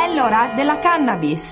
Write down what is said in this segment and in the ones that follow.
È l'ora della cannabis.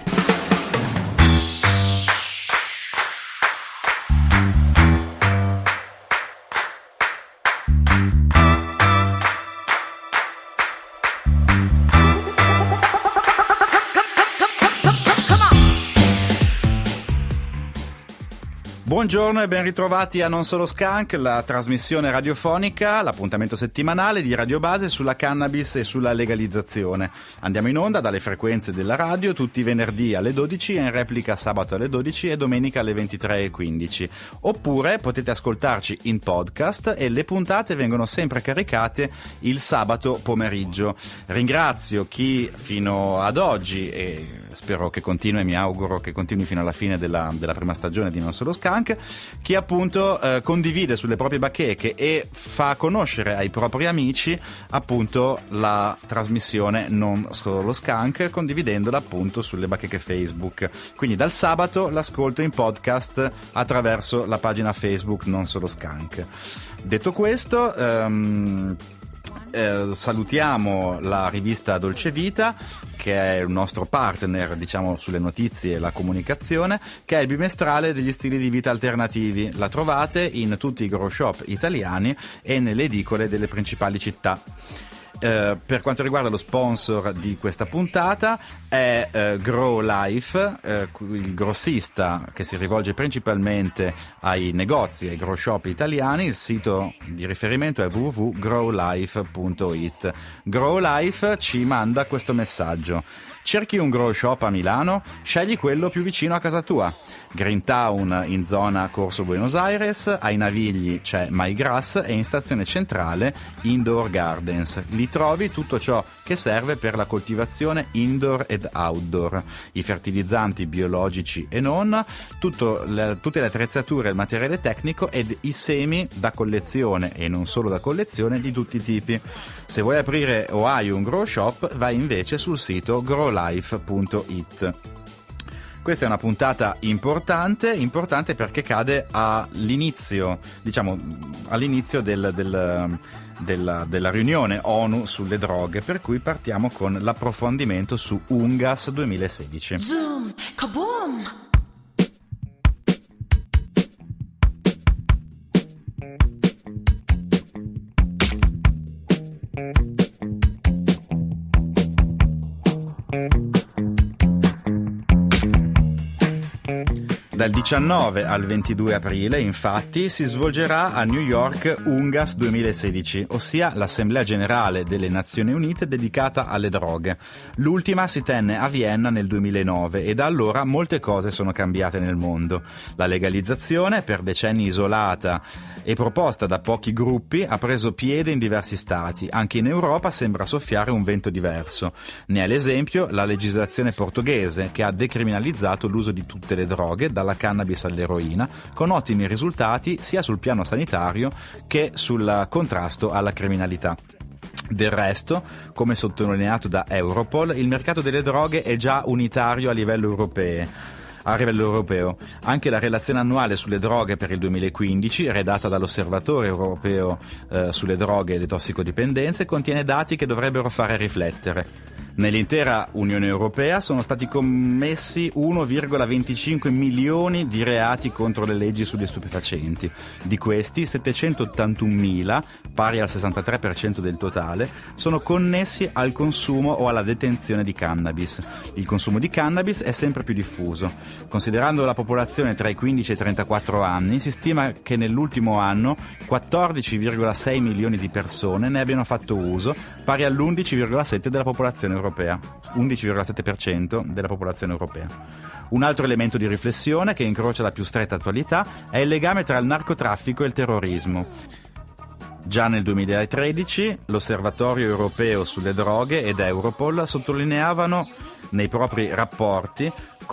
Buongiorno e ben ritrovati a Non Solo Skunk, la trasmissione radiofonica, l'appuntamento settimanale di Radio Base sulla cannabis e sulla legalizzazione. Andiamo in onda dalle frequenze della radio tutti i venerdì alle 12 e in replica sabato alle 12 e domenica alle 23:15. Oppure potete ascoltarci in podcast e le puntate vengono sempre caricate il sabato pomeriggio. Ringrazio chi fino ad oggi, e spero che continui, mi auguro che continui fino alla fine della prima stagione di Non Solo Skunk, chi appunto condivide sulle proprie bacheche e fa conoscere ai propri amici appunto la trasmissione Non Solo Skunk, condividendola appunto sulle bacheche Facebook. Quindi dal sabato l'ascolto in podcast attraverso la pagina Facebook Non Solo Skunk. Detto questo, salutiamo la rivista Dolce Vita, che è il nostro partner, diciamo, sulle notizie e la comunicazione, che è il bimestrale degli stili di vita alternativi. La trovate in tutti i grow shop italiani e nelle edicole delle principali città. Per quanto riguarda lo sponsor di questa puntata è Grow Life, il grossista che si rivolge principalmente ai negozi, ai grow shop italiani. Il sito di riferimento è www.growlife.it. Grow Life ci manda questo messaggio: cerchi un grow shop a Milano? Scegli quello più vicino a casa tua. Greentown in zona Corso Buenos Aires, ai Navigli c'è My Grass e in stazione centrale Indoor Gardens. Lì trovi tutto ciò che serve per la coltivazione indoor ed outdoor, i fertilizzanti biologici e non, tutte le attrezzature e il materiale tecnico ed i semi da collezione e non solo da collezione di tutti i tipi. Se vuoi aprire o hai un grow shop, vai invece sul sito growlife.it. Questa è una puntata importante perché cade all'inizio, diciamo, all'inizio della riunione ONU sulle droghe, per cui partiamo con l'approfondimento su UNGAS 2016. Zoom, kaboom! Dal 19 al 22 aprile, infatti, si svolgerà a New York UNGAS 2016, ossia l'Assemblea Generale delle Nazioni Unite dedicata alle droghe. L'ultima si tenne a Vienna nel 2009 e da allora molte cose sono cambiate nel mondo. La legalizzazione, per decenni isolata e proposta da pochi gruppi, ha preso piede in diversi stati. Anche in Europa sembra soffiare un vento diverso. Ne è l'esempio la legislazione portoghese, che ha decriminalizzato l'uso di tutte le droghe, dalla cannabis all'eroina, con ottimi risultati sia sul piano sanitario che sul contrasto alla criminalità. Del resto, come sottolineato da Europol, il mercato delle droghe è già unitario a livello europeo. Anche la relazione annuale sulle droghe per il 2015, redatta dall'Osservatorio europeo sulle droghe e le tossicodipendenze, contiene dati che dovrebbero fare riflettere. Nell'intera Unione Europea sono stati commessi 1,25 milioni di reati contro le leggi sugli stupefacenti. Di questi 781.000, pari al 63% del totale, sono connessi al consumo o alla detenzione di cannabis. Il consumo di cannabis è sempre più diffuso. Considerando la popolazione tra i 15 e i 34 anni, si stima che nell'ultimo anno 14,6 milioni di persone ne abbiano fatto uso, pari all'11,7% della popolazione europea. 11,7% della popolazione europea. Un altro elemento di riflessione che incrocia la più stretta attualità è il legame tra il narcotraffico e il terrorismo. Già nel 2013 l'Osservatorio europeo sulle droghe ed Europol sottolineavano nei propri rapporti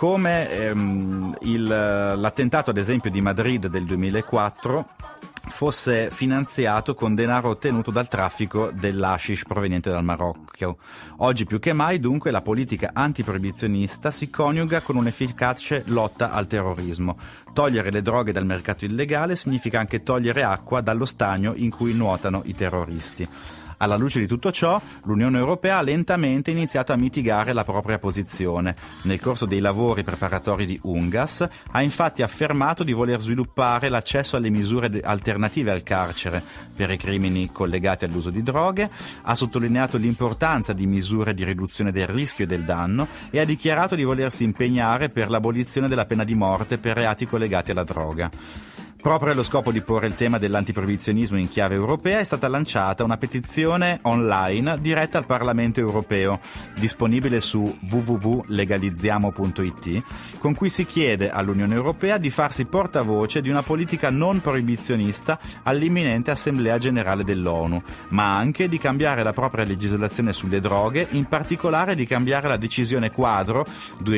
come l'attentato ad esempio di Madrid del 2004 fosse finanziato con denaro ottenuto dal traffico dell'hashish proveniente dal Marocco. Oggi più che mai, dunque, la politica antiproibizionista si coniuga con un'efficace lotta al terrorismo. Togliere le droghe dal mercato illegale significa anche togliere acqua dallo stagno in cui nuotano i terroristi. Alla luce di tutto ciò, l'Unione Europea ha lentamente iniziato a mitigare la propria posizione. Nel corso dei lavori preparatori di UNGAS ha infatti affermato di voler sviluppare l'accesso alle misure alternative al carcere per i crimini collegati all'uso di droghe, ha sottolineato l'importanza di misure di riduzione del rischio e del danno e ha dichiarato di volersi impegnare per l'abolizione della pena di morte per reati collegati alla droga. Proprio allo scopo di porre il tema dell'antiproibizionismo in chiave europea è stata lanciata una petizione online diretta al Parlamento europeo, disponibile su www.legalizziamo.it, con cui si chiede all'Unione Europea di farsi portavoce di una politica non proibizionista all'imminente Assemblea Generale dell'ONU, ma anche di cambiare la propria legislazione sulle droghe, in particolare di cambiare la decisione quadro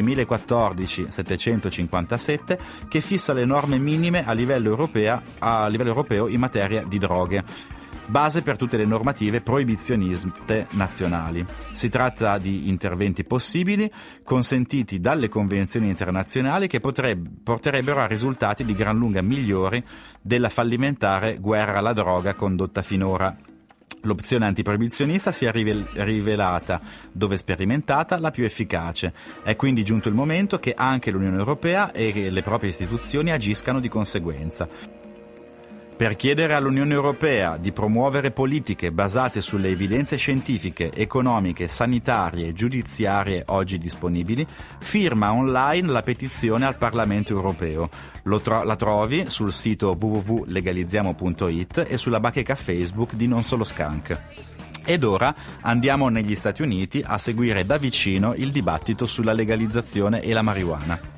2014-757 che fissa le norme minime a livello europeo in materia di droghe, base per tutte le normative proibizioniste nazionali. Si tratta di interventi possibili, consentiti dalle convenzioni internazionali che porterebbero a risultati di gran lunga migliori della fallimentare guerra alla droga condotta finora. L'opzione antiproibizionista si è rivelata, dove sperimentata, la più efficace. È quindi giunto il momento che anche l'Unione Europea e le proprie istituzioni agiscano di conseguenza. Per chiedere all'Unione Europea di promuovere politiche basate sulle evidenze scientifiche, economiche, sanitarie e giudiziarie oggi disponibili, firma online la petizione al Parlamento Europeo. La trovi sul sito www.legalizziamo.it e sulla bacheca Facebook di Non Solo Skunk. Ed ora andiamo negli Stati Uniti a seguire da vicino il dibattito sulla legalizzazione e la marijuana.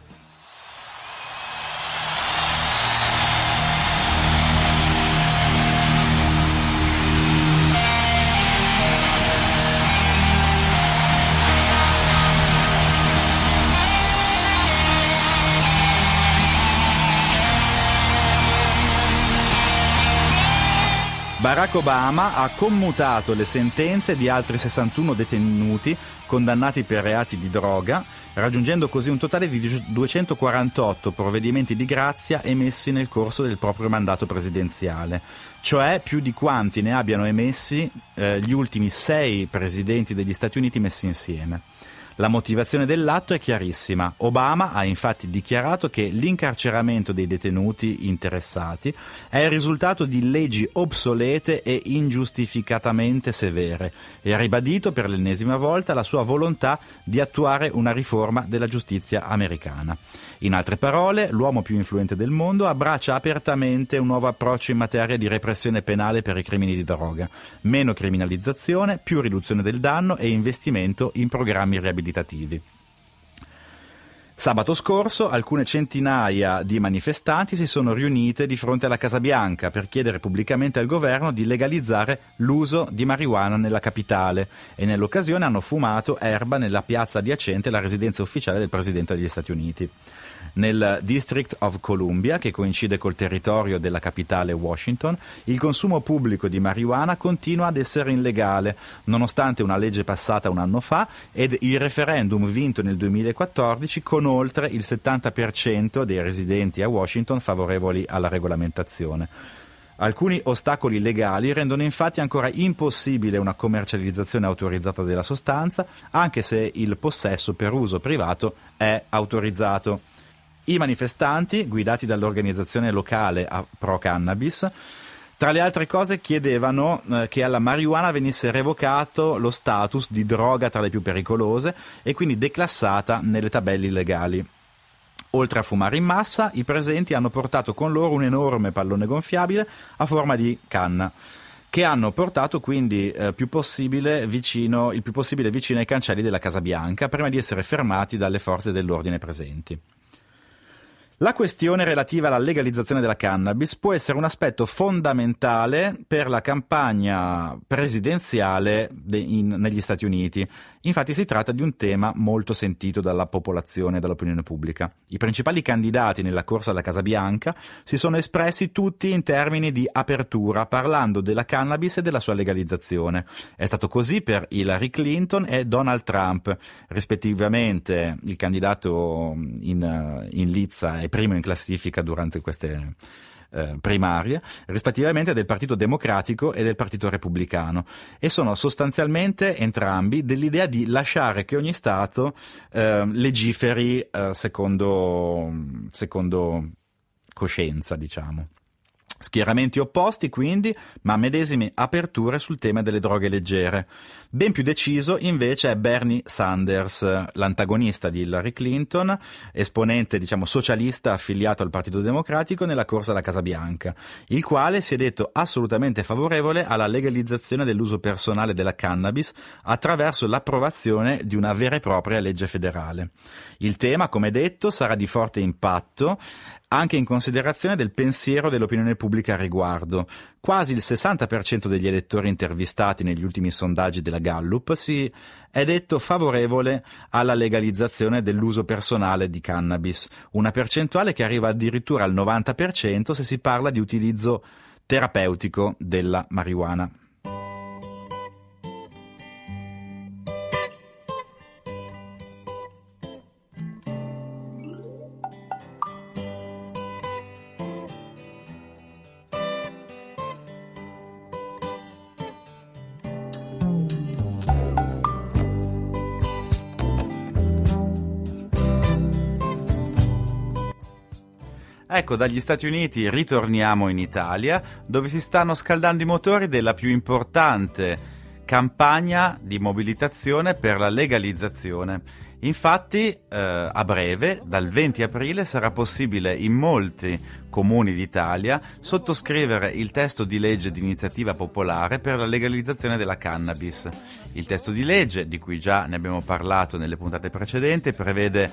Barack Obama ha commutato le sentenze di altri 61 detenuti condannati per reati di droga, raggiungendo così un totale di 248 provvedimenti di grazia emessi nel corso del proprio mandato presidenziale, cioè più di quanti ne abbiano emessi gli ultimi 6 presidenti degli Stati Uniti messi insieme. La motivazione dell'atto è chiarissima. Obama ha infatti dichiarato che l'incarceramento dei detenuti interessati è il risultato di leggi obsolete e ingiustificatamente severe e ha ribadito per l'ennesima volta la sua volontà di attuare una riforma della giustizia americana. In altre parole, l'uomo più influente del mondo abbraccia apertamente un nuovo approccio in materia di repressione penale per i crimini di droga. Meno criminalizzazione, più riduzione del danno e investimento in programmi riabilitativi. Sabato scorso alcune centinaia di manifestanti si sono riunite di fronte alla Casa Bianca per chiedere pubblicamente al governo di legalizzare l'uso di marijuana nella capitale e nell'occasione hanno fumato erba nella piazza adiacente alla residenza ufficiale del Presidente degli Stati Uniti. Nel District of Columbia, che coincide col territorio della capitale Washington, il consumo pubblico di marijuana continua ad essere illegale, nonostante una legge passata un anno fa ed il referendum vinto nel 2014 con oltre il 70% dei residenti a Washington favorevoli alla regolamentazione. Alcuni ostacoli legali rendono infatti ancora impossibile una commercializzazione autorizzata della sostanza, anche se il possesso per uso privato è autorizzato. I manifestanti, guidati dall'organizzazione locale Pro Cannabis, tra le altre cose chiedevano che alla marijuana venisse revocato lo status di droga tra le più pericolose e quindi declassata nelle tabelle illegali. Oltre a fumare in massa, i presenti hanno portato con loro un enorme pallone gonfiabile a forma di canna, che hanno portato quindi il più possibile vicino ai cancelli della Casa Bianca, prima di essere fermati dalle forze dell'ordine presenti. La questione relativa alla legalizzazione della cannabis può essere un aspetto fondamentale per la campagna presidenziale negli Stati Uniti. Infatti si tratta di un tema molto sentito dalla popolazione e dall'opinione pubblica. I principali candidati nella corsa alla Casa Bianca si sono espressi tutti in termini di apertura, parlando della cannabis e della sua legalizzazione. È stato così per Hillary Clinton e Donald Trump, rispettivamente il candidato in lizza e primo in classifica durante queste primarie, rispettivamente del Partito Democratico e del Partito Repubblicano, e sono sostanzialmente entrambi dell'idea di lasciare che ogni Stato legiferi secondo coscienza, diciamo. Schieramenti opposti quindi, ma medesime aperture sul tema delle droghe leggere. Ben più deciso invece è Bernie Sanders, l'antagonista di Hillary Clinton, esponente socialista affiliato al Partito Democratico nella corsa alla Casa Bianca, il quale si è detto assolutamente favorevole alla legalizzazione dell'uso personale della cannabis attraverso l'approvazione di una vera e propria legge federale. Il tema, come detto, sarà di forte impatto anche in considerazione del pensiero dell'opinione pubblica al riguardo. Quasi il 60% degli elettori intervistati negli ultimi sondaggi della Gallup si è detto favorevole alla legalizzazione dell'uso personale di cannabis, una percentuale che arriva addirittura al 90% se si parla di utilizzo terapeutico della marijuana. Ecco, dagli Stati Uniti ritorniamo in Italia, dove si stanno scaldando i motori della più importante campagna di mobilitazione per la legalizzazione. Infatti, a breve, dal 20 aprile, sarà possibile in molti comuni d'Italia sottoscrivere il testo di legge di iniziativa popolare per la legalizzazione della cannabis. Il testo di legge, di cui già ne abbiamo parlato nelle puntate precedenti, prevede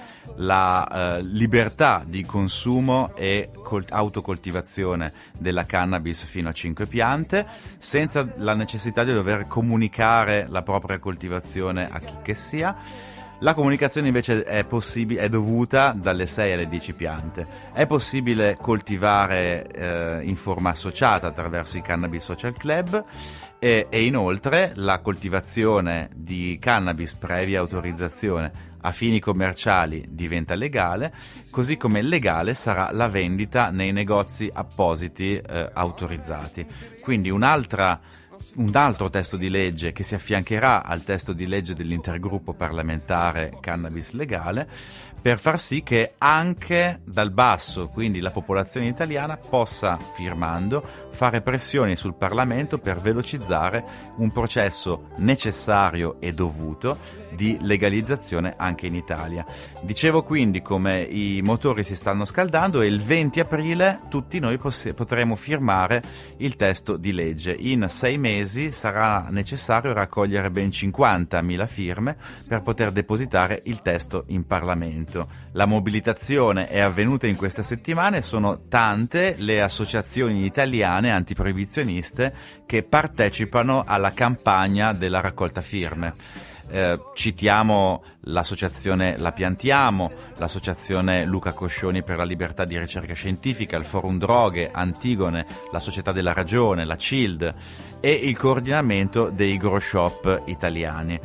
la libertà di consumo e autocoltivazione della cannabis fino a 5 piante, senza la necessità di dover comunicare la propria coltivazione a chi che sia. La comunicazione invece è dovuta dalle 6 alle 10 piante. È possibile coltivare in forma associata attraverso i Cannabis Social Club e inoltre la coltivazione di cannabis previa autorizzazione a fini commerciali diventa legale, così come legale sarà la vendita nei negozi appositi autorizzati. Quindi un altro testo di legge che si affiancherà al testo di legge dell'intergruppo parlamentare Cannabis Legale, per far sì che anche dal basso, quindi la popolazione italiana, possa, firmando, fare pressioni sul Parlamento per velocizzare un processo necessario e dovuto di legalizzazione anche in Italia. Dicevo quindi come i motori si stanno scaldando e il 20 aprile tutti noi potremo firmare il testo di legge. In 6 mesi sarà necessario raccogliere ben 50.000 firme per poter depositare il testo in Parlamento. La mobilitazione è avvenuta in queste settimane, sono tante le associazioni italiane antiproibizioniste che partecipano alla campagna della raccolta firme. Citiamo l'associazione La Piantiamo, l'associazione Luca Coscioni per la libertà di ricerca scientifica, il Forum Droghe, Antigone, la Società della Ragione, la CILD e il coordinamento dei grow shop italiani.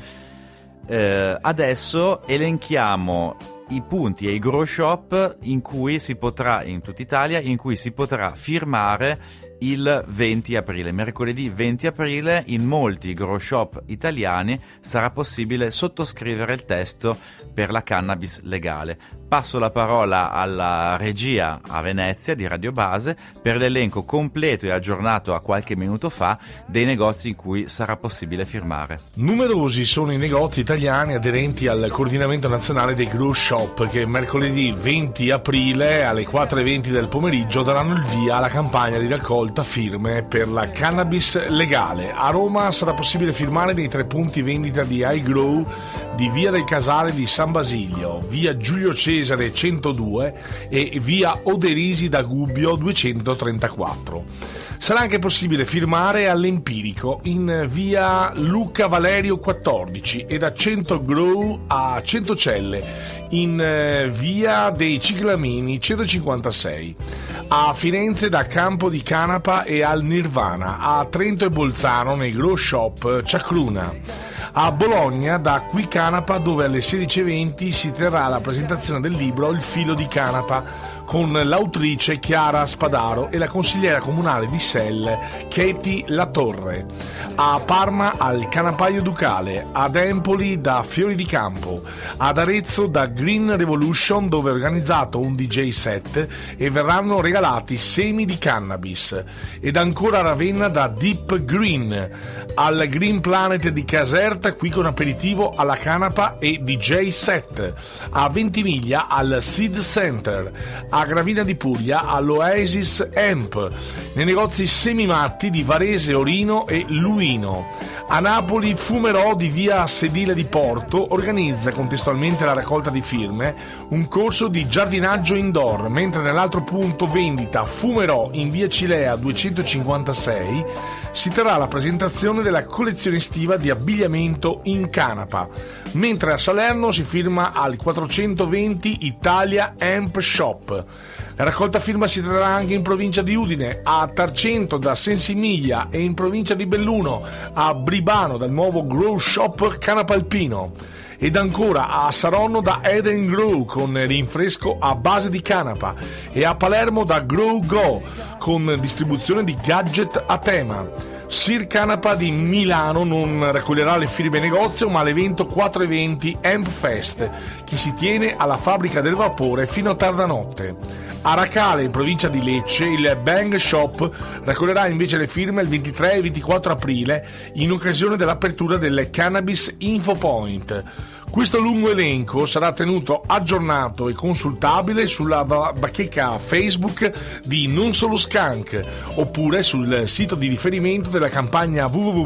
Adesso elenchiamo i punti e i grow shop in cui si potrà, in tutta Italia, in cui si potrà firmare il 20 aprile. Mercoledì 20 aprile in molti grow shop italiani sarà possibile sottoscrivere il testo per la cannabis legale. Passo la parola alla regia a Venezia di Radio Base per l'elenco completo e aggiornato a qualche minuto fa dei negozi in cui sarà possibile firmare. Numerosi sono i negozi italiani aderenti al coordinamento nazionale dei grow shop che mercoledì 20 aprile alle 4:20 del pomeriggio daranno il via alla campagna di raccolta firme per la cannabis legale. A Roma sarà possibile firmare nei 3 punti vendita di iGrow di Via del Casale di San Basilio, Via Giulio Cesare 102 e Via Oderisi da Gubbio 234. Sarà anche possibile firmare all'Empirico in Via Luca Valerio 14 e da Centro Grow a Centocelle in Via dei Ciclamini 156. A Firenze da Campo di Canapa e al Nirvana, a Trento e Bolzano nei grow shop Ciacruna. A Bologna da Qui Canapa dove alle 16:20 si terrà la presentazione del libro Il filo di canapa con l'autrice Chiara Spadaro e la consigliera comunale di Selle Katie Latorre. A Parma al Canapaio Ducale, ad Empoli da Fiori di Campo, ad Arezzo da Green Revolution, dove è organizzato un DJ set e verranno regalati semi di cannabis, ed ancora a Ravenna da Deep Green, al Green Planet di Caserta, qui con aperitivo alla canapa e DJ set, a Ventimiglia al Seed Center, a Gravina di Puglia all'Oasis Amp, nei negozi Semimatti di Varese, Orino e Luino. A Napoli Fumerò di via Sedile di Porto organizza contestualmente alla raccolta di firme un corso di giardinaggio indoor, mentre nell'altro punto vendita Fumerò in via Cilea 256 si terrà la presentazione della collezione estiva di abbigliamento in canapa, mentre a Salerno si firma al 420 Italia Amp Shop. La raccolta firma si terrà anche in provincia di Udine, a Tarcento da Sensimiglia e in provincia di Belluno, a Bribano dal nuovo Grow Shop Canapa Alpino, ed ancora a Saronno da Eden Grow con rinfresco a base di canapa, e a Palermo da Grow Go con distribuzione di gadget a tema. Sir Canapa di Milano non raccoglierà le firme negozio, ma l'evento 420 Amp Fest, che si tiene alla Fabbrica del Vapore fino a tarda notte. A Racale, in provincia di Lecce, il Bang Shop raccoglierà invece le firme il 23 e 24 aprile in occasione dell'apertura del Cannabis Info Point. Questo lungo elenco sarà tenuto aggiornato e consultabile sulla bacheca Facebook di Non Solo Skunk, oppure sul sito di riferimento della campagna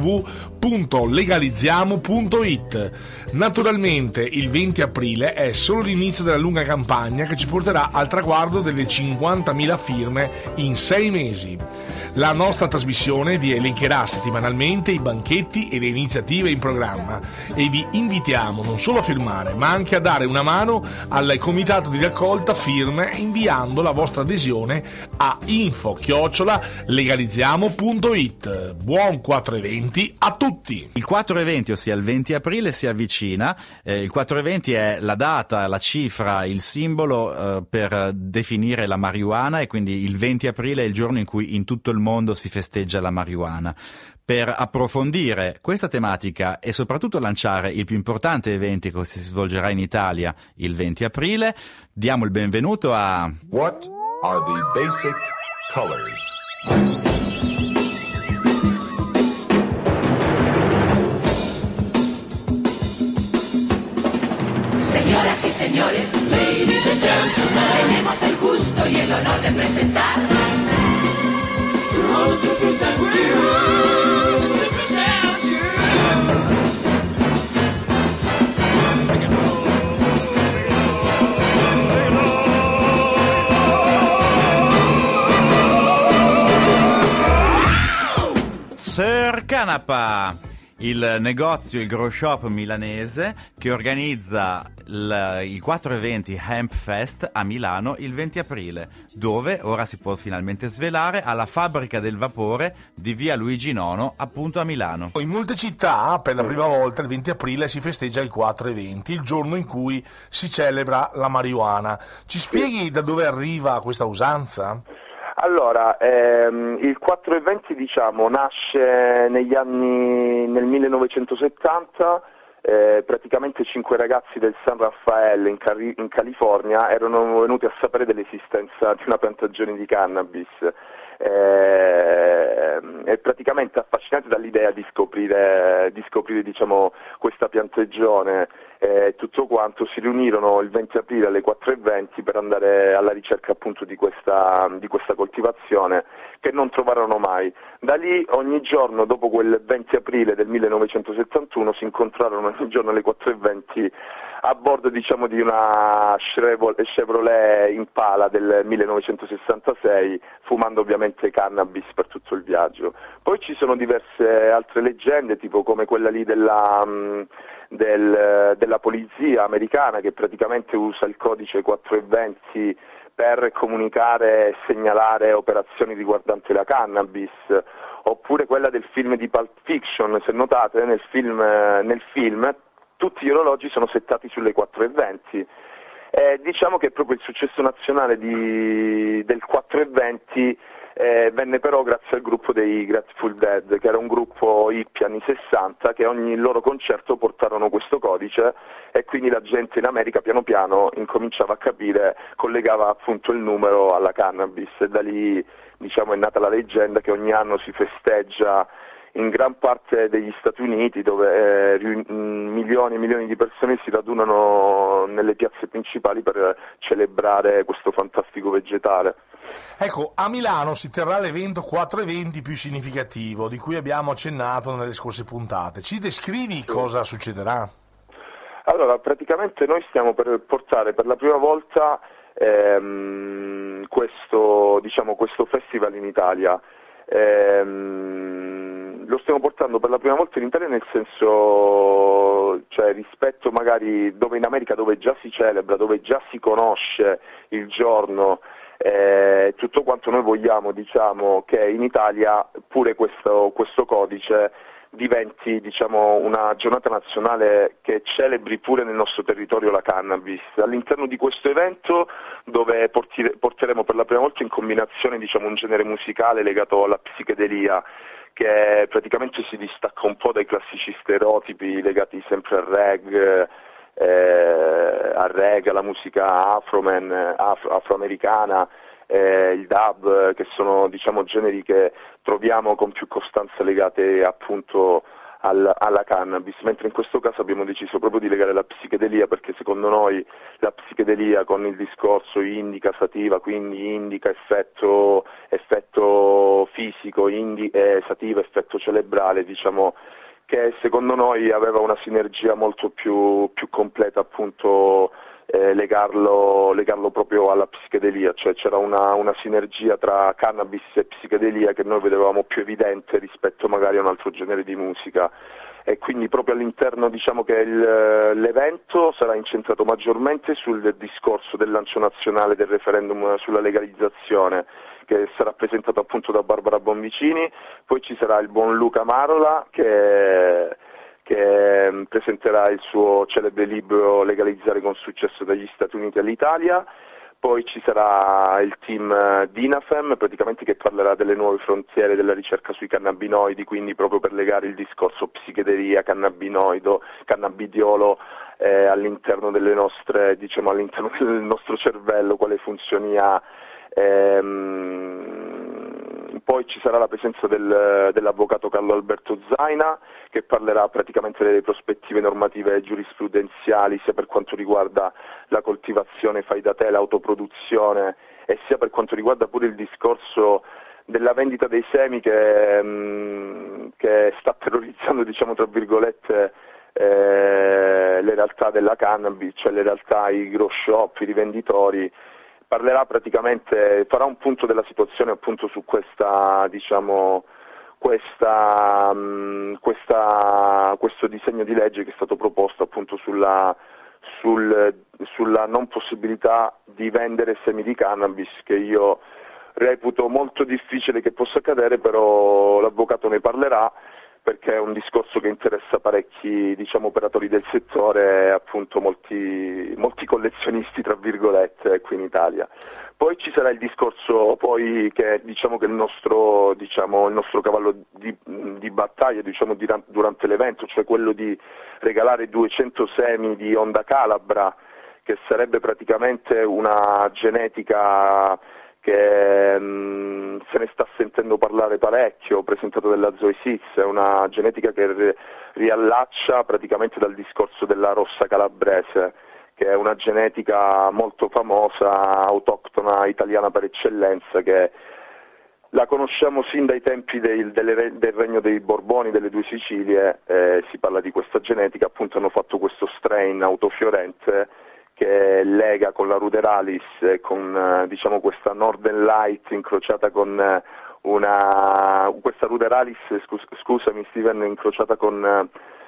www.legalizziamo.it. Naturalmente il 20 aprile è solo l'inizio della lunga campagna che ci porterà al traguardo delle 50.000 firme in 6 mesi. La nostra trasmissione vi elencherà settimanalmente i banchetti e le iniziative in programma e vi invitiamo non solo a firmare, ma anche a dare una mano al comitato di raccolta firme inviando la vostra adesione a info@legalizziamo.it. Buon 420 a tutti! Il 420, ossia il 20 aprile, si avvicina. Il 420 è la data, la cifra, il simbolo per definire la marijuana, e quindi il 20 aprile è il giorno in cui in tutto il mondo si festeggia la marijuana. Per approfondire questa tematica e soprattutto lanciare il più importante evento che si svolgerà in Italia il 20 aprile, diamo il benvenuto a... What are the basic colors? Señoras y señores, ladies and gentlemen, tenemos el gusto y el honor de presentar. Sir Canapa, il negozio, il grow shop milanese che organizza il 420 Hemp Fest a Milano il 20 aprile, dove ora si può finalmente svelare alla Fabbrica del Vapore di via Luigi IX, appunto a Milano. In molte città per la prima volta il 20 aprile si festeggia il 420, il giorno in cui si celebra la marijuana. Ci spieghi da dove arriva questa usanza? Allora, il 420 nasce nel 1970, praticamente 5 ragazzi del San Raffaele in California erano venuti a sapere dell'esistenza di una piantagione di cannabis e praticamente affascinati dall'idea di scoprire questa piantagione e tutto quanto, si riunirono il 20 aprile alle 4:20 per andare alla ricerca appunto di questa coltivazione, che non trovarono mai. Da lì ogni giorno dopo quel 20 aprile del 1971 si incontrarono ogni giorno alle 4:20 a bordo di una Chevrolet Impala del 1966, fumando ovviamente cannabis per tutto il viaggio. Poi ci sono diverse altre leggende, tipo come quella lì della polizia americana, che praticamente usa il codice 420 per comunicare e segnalare operazioni riguardanti la cannabis, oppure quella del film di Pulp Fiction. Se notate nel film tutti gli orologi sono settati sulle 4:20 Diciamo che proprio il successo nazionale del 420 venne però grazie al gruppo dei Grateful Dead, che era un gruppo hippie anni 60 che ogni loro concerto portarono questo codice, e quindi la gente in America piano piano incominciava a capire, collegava appunto il numero alla cannabis, e da lì diciamo è nata la leggenda che ogni anno si festeggia in gran parte degli Stati Uniti, dove milioni e milioni di persone si radunano nelle piazze principali per celebrare questo fantastico vegetale. Ecco, a Milano si terrà l'evento 420 più significativo, di cui abbiamo accennato nelle scorse puntate. Ci descrivi cosa succederà? Allora, praticamente noi stiamo per portare per la prima volta questo festival in Italia. Lo stiamo portando per la prima volta in Italia, nel senso, cioè rispetto magari dove in America, dove già si celebra, dove già si conosce il giorno, tutto quanto, noi vogliamo, diciamo, che in Italia pure questo codice diventi, diciamo, una giornata nazionale che celebri pure nel nostro territorio la cannabis. All'interno di questo evento, dove porteremo per la prima volta in combinazione, diciamo, un genere musicale legato alla psichedelia, che praticamente si distacca un po' dai classici stereotipi legati sempre al reggae, alla musica afroamericana, il dub, che sono, diciamo, generi che troviamo con più costanza legate appunto alla cannabis, mentre in questo caso abbiamo deciso proprio di legare la psichedelia, perché secondo noi la psichedelia, con il discorso indica sativa, quindi indica effetto fisico, sativa effetto cerebrale, diciamo che secondo noi aveva una sinergia molto più completa, appunto, legarlo proprio alla psichedelia, cioè c'era una sinergia tra cannabis e psichedelia che noi vedevamo più evidente rispetto magari a un altro genere di musica, e quindi proprio all'interno, diciamo che l'evento sarà incentrato maggiormente sul discorso del lancio nazionale del referendum sulla legalizzazione, che sarà presentato appunto da Barbara Bonvicini. Poi ci sarà il buon Luca Marola che presenterà il suo celebre libro Legalizzare con successo dagli Stati Uniti all'Italia. Poi ci sarà il team Dinafem, praticamente, che parlerà delle nuove frontiere della ricerca sui cannabinoidi, quindi proprio per legare il discorso psichedelia, cannabidiolo all'interno delle nostre, diciamo, all'interno del nostro cervello, quale funzioni ha. Poi ci sarà la presenza dell'avvocato Carlo Alberto Zaina, che parlerà praticamente delle prospettive normative e giurisprudenziali, sia per quanto riguarda la coltivazione fai da te, l'autoproduzione, e sia per quanto riguarda pure il discorso della vendita dei semi che sta terrorizzando, diciamo, tra virgolette, le realtà della cannabis, cioè le realtà, i grow shop, i rivenditori. Parlerà praticamente, farà un punto della situazione appunto su questa, diciamo, questo disegno di legge che è stato proposto appunto sulla non possibilità di vendere semi di cannabis, che io reputo molto difficile che possa accadere, però l'avvocato ne parlerà, perché è un discorso che interessa parecchi, diciamo, operatori del settore e appunto molti collezionisti, tra virgolette, qui in Italia. Poi ci sarà il discorso poi che, diciamo, che il nostro cavallo di battaglia, diciamo, durante l'evento, cioè quello di regalare 200 semi di Onda Calabra, che sarebbe praticamente una genetica che se ne sta sentendo parlare parecchio, presentato dalla Zoe Sitz, è una genetica che riallaccia praticamente dal discorso della rossa calabrese, che è una genetica molto famosa, autoctona, italiana per eccellenza, che la conosciamo sin dai tempi del regno dei Borboni, delle due Sicilie. Si parla di questa genetica, appunto hanno fatto questo strain autofiorente che lega con la Ruderalis, con diciamo questa Northern Light incrociata con questa Ruderalis, scusami Steven, incrociata con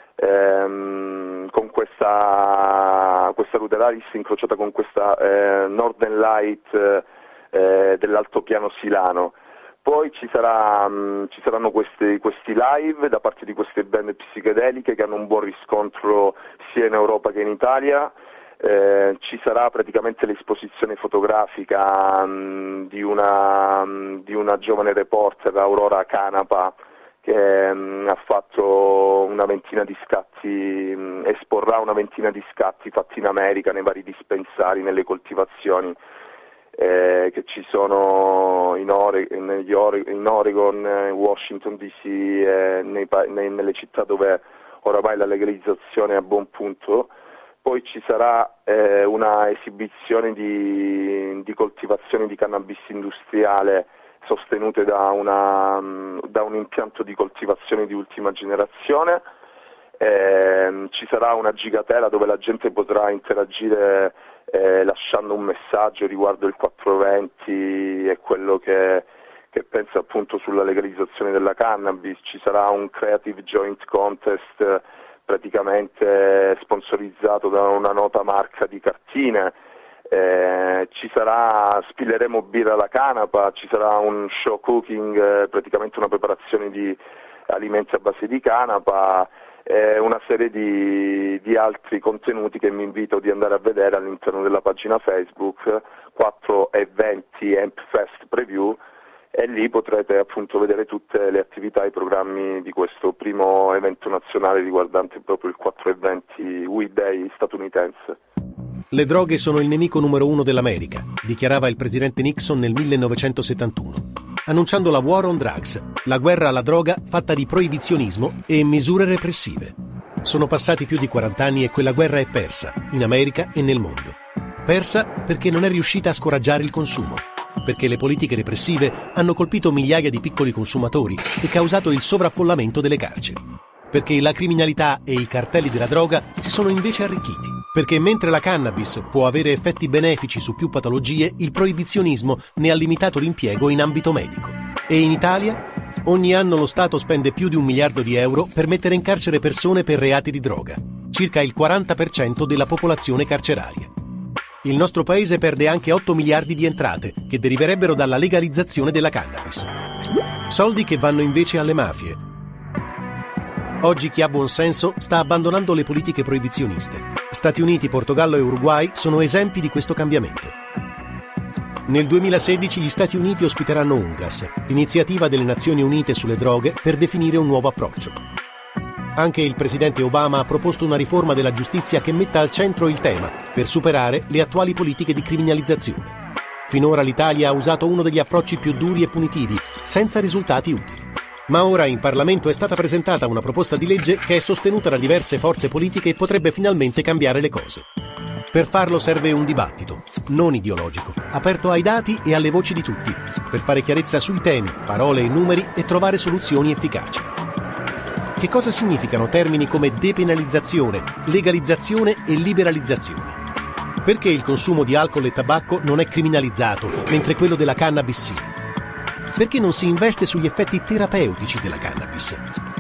questa Ruderalis incrociata con questa Northern Light dell'altopiano silano. Poi ci saranno questi live da parte di queste band psichedeliche che hanno un buon riscontro sia in Europa che in Italia. Ci sarà praticamente l'esposizione fotografica di una giovane reporter, Aurora Canapa, che ha fatto una ventina di scatti, esporrà una ventina di scatti fatti in America, nei vari dispensari, nelle coltivazioni che ci sono in Oregon, Washington DC, nelle città dove oramai la legalizzazione è a buon punto. Poi ci sarà una esibizione di coltivazioni di cannabis industriale sostenute da un impianto di coltivazione di ultima generazione. Ci sarà una gigatela dove la gente potrà interagire lasciando un messaggio riguardo il 420 e quello che pensa appunto sulla legalizzazione della cannabis. Ci sarà un Creative Joint Contest praticamente sponsorizzato da una nota marca di cartine. Spilleremo birra alla canapa, ci sarà un show cooking, praticamente una preparazione di alimenti a base di canapa, una serie di altri contenuti che mi invito di andare a vedere all'interno della pagina Facebook 420 Hemp Fest Preview, e lì potrete appunto vedere tutte le attività e i programmi di questo primo evento nazionale riguardante proprio il 420 Weed Day statunitense. Le droghe sono il nemico numero 1 dell'America, dichiarava il presidente Nixon nel 1971, annunciando la War on Drugs, la guerra alla droga fatta di proibizionismo e misure repressive. Sono passati più di 40 anni e quella guerra è persa, in America e nel mondo. Persa perché non è riuscita a scoraggiare il consumo, perché le politiche repressive hanno colpito migliaia di piccoli consumatori e causato il sovraffollamento delle carceri, perché la criminalità e i cartelli della droga si sono invece arricchiti, perché mentre la cannabis può avere effetti benefici su più patologie, il proibizionismo ne ha limitato l'impiego in ambito medico. E in Italia? Ogni anno lo Stato spende più di 1 miliardo di euro per mettere in carcere persone per reati di droga, circa il 40% della popolazione carceraria. Il nostro paese perde anche 8 miliardi di entrate che deriverebbero dalla legalizzazione della cannabis. Soldi che vanno invece alle mafie. Oggi chi ha buon senso sta abbandonando le politiche proibizioniste. Stati Uniti, Portogallo e Uruguay sono esempi di questo cambiamento. Nel 2016 gli Stati Uniti ospiteranno UNGAS, l'iniziativa delle Nazioni Unite sulle droghe per definire un nuovo approccio. Anche il presidente Obama ha proposto una riforma della giustizia che metta al centro il tema per superare le attuali politiche di criminalizzazione. Finora l'Italia ha usato uno degli approcci più duri e punitivi, senza risultati utili. Ma ora in Parlamento è stata presentata una proposta di legge che è sostenuta da diverse forze politiche e potrebbe finalmente cambiare le cose. Per farlo serve un dibattito, non ideologico, aperto ai dati e alle voci di tutti, per fare chiarezza sui temi, parole e numeri e trovare soluzioni efficaci. Che cosa significano termini come depenalizzazione, legalizzazione e liberalizzazione? Perché il consumo di alcol e tabacco non è criminalizzato, mentre quello della cannabis sì? Perché non si investe sugli effetti terapeutici della cannabis?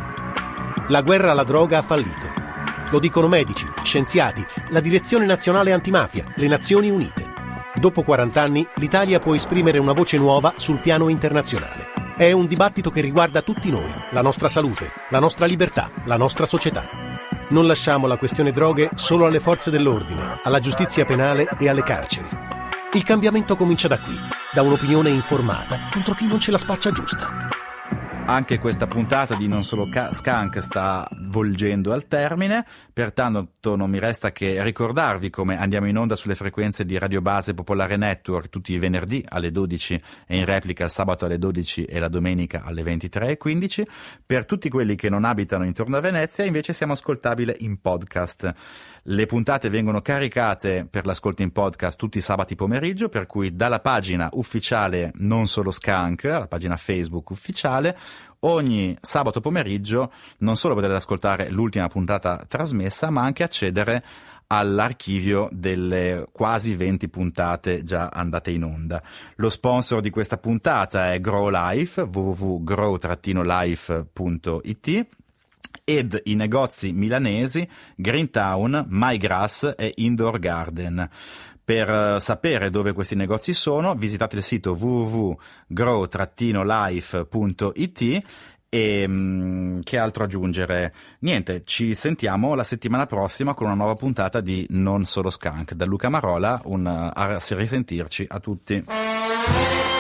La guerra alla droga ha fallito. Lo dicono medici, scienziati, la Direzione Nazionale Antimafia, le Nazioni Unite. Dopo 40 anni, l'Italia può esprimere una voce nuova sul piano internazionale. È un dibattito che riguarda tutti noi, la nostra salute, la nostra libertà, la nostra società. Non lasciamo la questione droghe solo alle forze dell'ordine, alla giustizia penale e alle carceri. Il cambiamento comincia da qui, da un'opinione informata contro chi non ce la spaccia giusta. Anche questa puntata di Non Solo Skunk sta volgendo al termine, pertanto non mi resta che ricordarvi come andiamo in onda sulle frequenze di Radio Base Popolare Network tutti i venerdì alle 12 e in replica il sabato alle 12 e la domenica alle 23:15. Per tutti quelli che non abitano intorno a Venezia invece siamo ascoltabili in podcast. Le puntate vengono caricate per l'ascolto in podcast tutti i sabati pomeriggio, per cui dalla pagina ufficiale Non Solo Skunk, la pagina Facebook ufficiale, ogni sabato pomeriggio non solo potete ascoltare l'ultima puntata trasmessa, ma anche accedere all'archivio delle quasi 20 puntate già andate in onda. Lo sponsor di questa puntata è Grow Life, www.grow-life.it, ed i negozi milanesi Greentown, My Grass e Indoor Garden. Per sapere dove questi negozi sono, visitate il sito www.grow-life.it e che altro aggiungere? Niente, ci sentiamo la settimana prossima con una nuova puntata di Non Solo Skunk. Da Luca Marola, a risentirci a tutti.